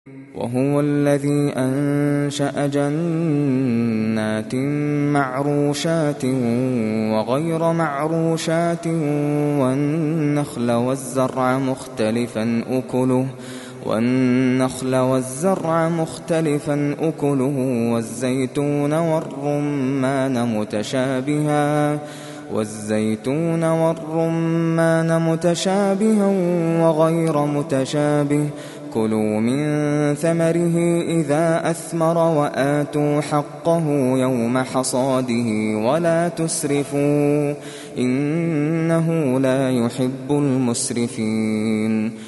وهو الذي أنشأ جنات معروشات وغير معروشات والنخل والزرع مختلفا أكله والزيتون والرمان متشابها وغير متشابه كلوا من ثمره إذا أثمر وآتوا حقه يوم حصاده ولا تسرفوا إنه لا يحب المسرفين